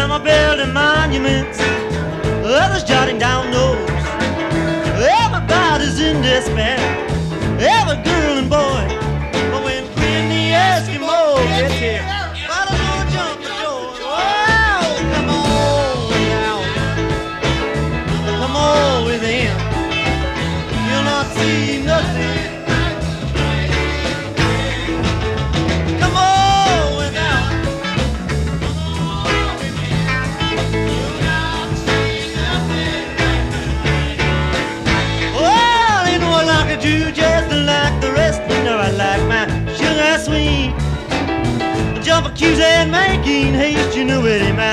Some are building monuments, others jotting down notes. Everybody's in despair, every girl and boy. But when Queen the Eskimo gets here, well, I'm gonna jump the door. Oh, come on now, come on with him. You'll not see nothing. Come on with him. You'll not see nothing. Well, ain't no one like a Jew, just like the rest. You know I like my sugar sweet. Jump accused and making haste, you know it ain't my